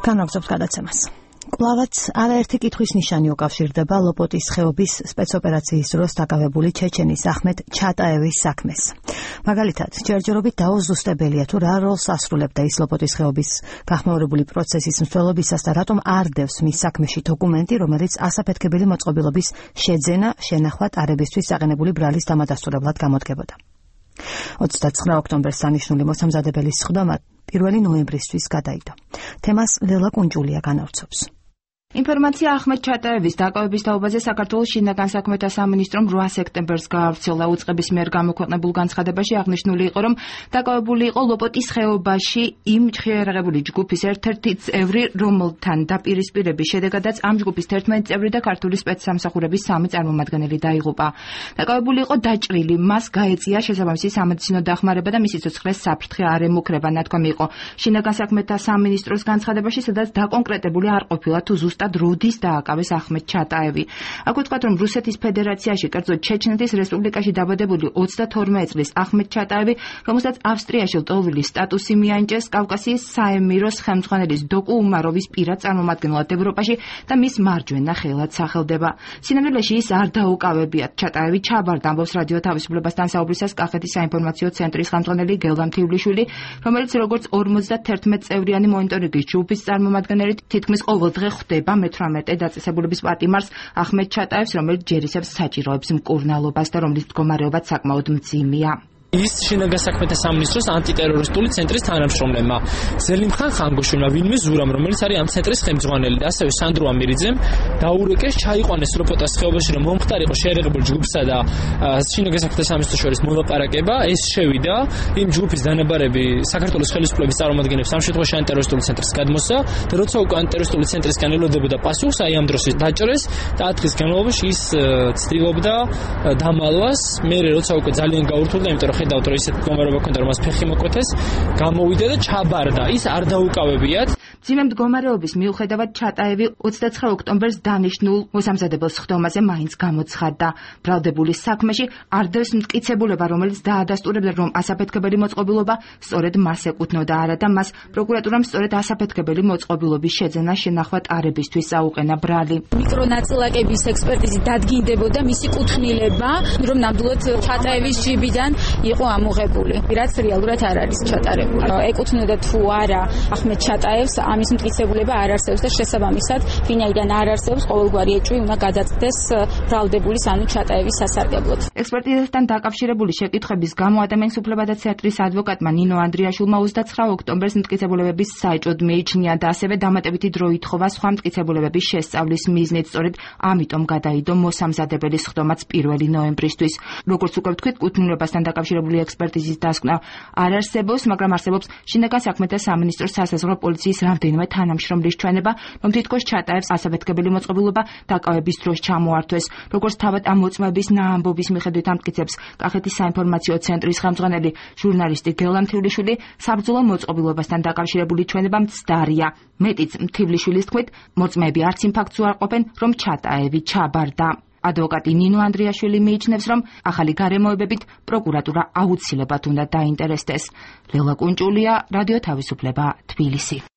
განაგზობს გადაცემას. კვლავაც არაერთი კითხვის ნიშანი უკავშირდება ლოპოტის ხეობის სპეცოპერაციის დროს დაკავებული ჩეჩენის ახმედ ჩატაევის საქმეს. მაგალითად, ჯერჯერობით დაუზუსტებელია თუ რა როლს ასრულებდა ის ლოპოტის ხეობის გახმაურებული პროცესის მსვლელობისას და რატომ არ დევს მის საქმეში დოკუმენტი, რომელიც ასაფეთქებელი მოწყობილობის შეძენა, შენახვა ტარებისთვის აღენებული ბრალის დამადასტურებლად გამოდგებოდა. 29 ოქტომბერს დანიშნული მოსამზადებელის სხდომა 1 ნოემბრისთვის გადაიდო. თემას ლელა კუნჯულია განავრცობს. ინფორმაცია ახმედ ჩატაევის დაკავების თაობაზე საქართველოს შინაგან საქმეთა სამინისტრომ 8 სექტემბერს გაავრცელა. უწყების მიერ გამოქვეყნებულ განცხადებაში აღნიშნული იყო, რომ დაკავებული იყო ლოპოტის ხეობაში იმ შეიარაღებული ჯგუფის ერთ-ერთი წევრი, რომელთან დაპირისპირების შედეგადაც ამ ჯგუფის 11 წევრი და ქართული სპეცსამსახურების 3 წარმომადგენელი დაიღუპა. დაკავებული იყო დაჭრილი, მას გაეწია შესაბამისი სამედიცინო დახმარება და მისი სიცოცხლეს საფრთხე არ ემუქრება, ნათქვამი იყო შინაგან საქმეთა სამინისტროს განცხადებაში, სადაც დაკონკრეტებული არ ყოფილა თუ ზუსტად როდის დააკავეს ახმედ ჩატაევი. აქ ვთქვათ, რომ რუსეთის ფედერაციაში, კერძოდ ჩეჩნეთის რესპუბლიკაში დაბადებული 22 წლის ახმედ ჩატაევი, რომელსაც ავსტრიაში ლტოლვილის სტატუსი მიანიჭეს, კავკასიის საემიროს ხელმძღვანელის დოკუ უმაროვის პირად წარმომადგენლად ევროპაში და მის მარჯვენა ხელად სახელდება. სინამდვილეში ის არ დაუკავებიათ. ჩატაევი ჩაბარდა, ამბობს რადიო თავისუფლებასთან საუბრისას კახეთის საინფორმაციო ცენტრის ხელმძღვანელი გელგამ თივლიშვილი, რომელიც როგორც 51 წევრიანი მონიტორინგის ჯგუფის წარმომადგენელი თითქმის ყოველ დღე ხვდება მე-18 დაწესებულების პატიმარს ახმედ ჩატაევს, რომელიც ჯერისებს საჭიროებს მკურნალობას და რომლის მდგომარეობაც საკმაოდ მძიმეა. ის შინაგან საქმეთა სამინისტროს ანტიტერორისტული ცენტრის თანამშრომლებმა ზელიმ ხანგოშვილმა ვინმე ზურამ, რომელიც არის ამ ცენტრის ხელმძღვანელი და ასევე სანდრო ამირიძემ დაურეკეს, ჩაიყვანეს ლოპოტის ხეობაში, რომ მომხდარიყო შეიარაღებული ჯგუფსა და შინაგან საქმეთა სამინისტროს შორის მოლაპარაკება. ეს შევიდა იმ ჯგუფის დანაბარები საქართველოს ხელისუფლების წარმომადგენლებს ამ შემთხვევაში ანტიტერორისტული ცენტრის გადმოსა და როცა უკვე ანტიტერორისტული ცენტრისგან ელოდებოდა პასუხს, აი ამ დროს ის დაჭრეს და 10 დღის განმავლობაში ის ცდილობდა დამალვას. მე როცა უკვე ძალიან გაურთულდა, იმიტომ რომ ხედავთ, რომ ისეთ მდგომარეობა ქონდა, რომ მას ფეხი მოკვეთეს, გამოვიდა და ჩაბარდა. ის არ დაუკავებიათ. მძიმე მდგომარეობის მიუხედავად ჩატაევი 29 ოქტომბერს დანიშნულ მოსამზადებელ სხდომაზე მაინც გამოცხადდა. ბრალდებული საქმეში არ დევს მტკიცებულება, რომელიც დაადასტურებდა, რომ ასაფეთქებელი მოწყობილობა სწორედ მას ეკუთვნოდა, არა და მას პროკურატურამ სწორედ ასაფეთქებელი მოწყობილობის შეძენა, შენახვა ტარებისთვის აუყენა ბრალი. მიკრონაწილაკების ექსპერტიზით დადგინდებოდა მისი კუთვნილება, რომ ნამდვილად ჩატაევის ჯიბიდან იყო ამოღებული, რაც რეალურად არ არის ჩატარებული. ეკუთვნოდა თუ არა ახმედ ჩატაევს, ამის მტკიცებულება არ არსებობს და შესაბამისად, ვინაიდან არ არსებობს, ყოველგვარი ეჭვი უნდა გადაწდეს ბრალდებულის, ანუ ჩატაევის სასარგებლოდ. ექსპერტიზასთან დაკავშირებული შეკითხვების გამო ადამიანის უფლებათა ცენტრის ადვოკატმა ნინო ანდრიაშვილმა 29 ოქტომბერს მტკიცებულებების საეჭვოდ მიიჩნია და ასევე დამატებითი დრო ითხოვა სხვა მტკიცებულებების შესწავლის მიზნით. სწორედ ამიტომ გადაიდო მოსამზადებელი სხდომაც 1 ნოემბრისთვის. როგორც უკვე ვთქვით, კუთვნილებასთან დაკავშირებული ექსპერტიზის დასკვნა არ არსებობს, მაგრამ არსებობს შინაგან საქმეთა სამინისტროს სასაზღვრო პოლიციის რამდენიმე თანამშრომლის ჩვენება, რომ თითქოს ჩატაევს ასაფეთქებელი მოწყობილობა დაკავების დროს ჩამოართვეს. როგორც თავად ამ მოწმეების ნაამბობის მიხედვით ამტკიცებს კახეთის საინფორმაციო ცენტრის ხელმძღვანელი ჟურნალისტი გელგამ თივლიშვილი, საბრძოლო მოწყობილობასთან დაკავშირებული ჩვენება მცდარია. მეტიც, თივლიშვილის თქმით, მოწმეები არც იმ ფაქტს უარყოფენ, რომ ჩატაევი ჩაბარდა. ადვოკატი ნინო ანდრიაშვილი მიიჩნევს, რომ ახალი გარემოებებით პროკურატურა აუცილებლად უნდა დაინტერესდეს. ლელა კუნჯულია, რადიო თავისუფლება, თბილისი.